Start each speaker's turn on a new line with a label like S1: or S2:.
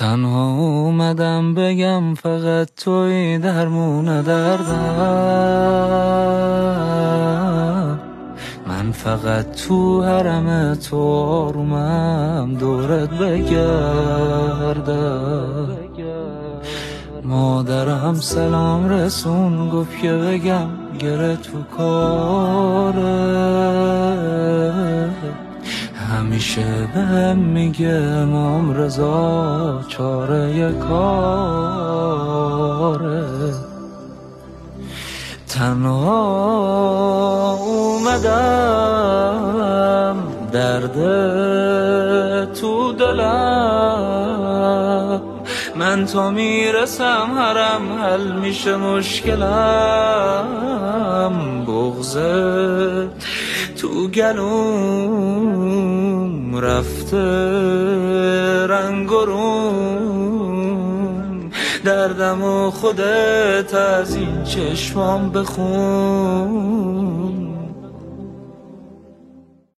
S1: تنها اومدم بگم فقط توی درمون دردم، من فقط تو حرم تو آرومم دورت بگردم. مادرم سلام رسون گفت که بگم گره تو کاره، همیشه بهم میگه امام رضا چاره کاره. تنها اومدم درد تو دلم، من تا میرسم حرم حل میشه مشکلم. بغضه تو گلوم رفته رنگ و روم، دردم و خودت از این چشمام بخون.